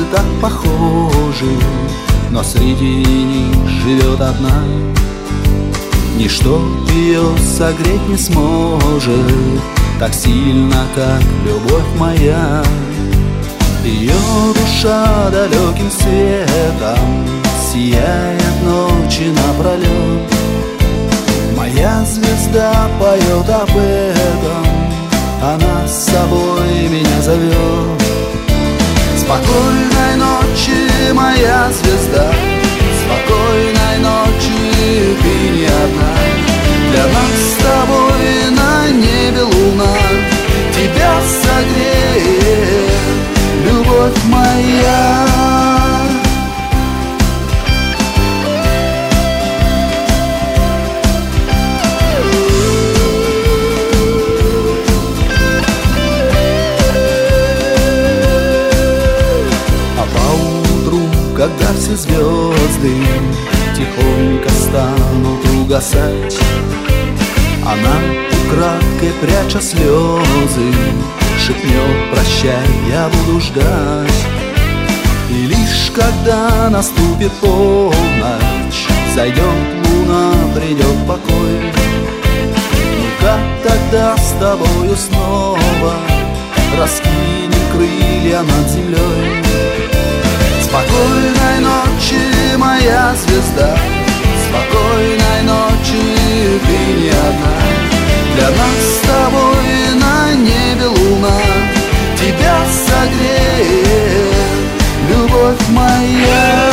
так похожи, но среди них живет одна. Ничто ее согреть не сможет так сильно, как любовь моя. Ее душа далеким светом сияет ночи напролет. Моя звезда поет об этом, она с собой меня зовет. Спокойной ночи, моя звезда, спокойной ночи, ты не одна. Для нас с тобой на небе луна тебя согреет, любовь моя. Когда все звезды тихонько станут угасать, она, украдкой пряча слезы, шепнет: прощай, я буду ждать. И лишь когда наступит полночь, зайдет луна, придет покой. Ну как тогда с тобою снова раскинем крылья над землей? Спокойной ночи, моя звезда, спокойной ночи, ты не одна. Для нас с тобой на небе луна тебя согреет, любовь моя.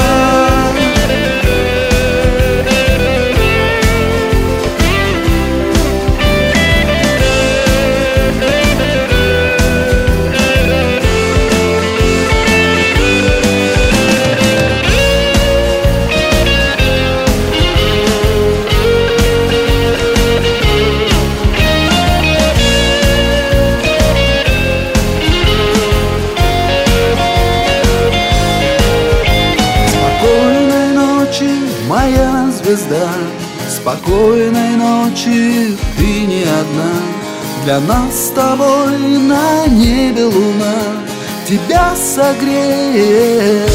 Моя звезда, спокойной ночи, ты не одна. Для нас с тобой на небе луна тебя согреет.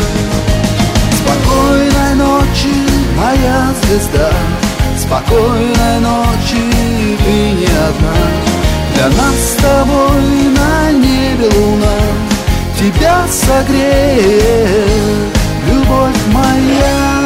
Спокойной ночи, моя звезда, спокойной ночи, ты не одна. Для нас с тобой на небе луна тебя согреет, любовь моя.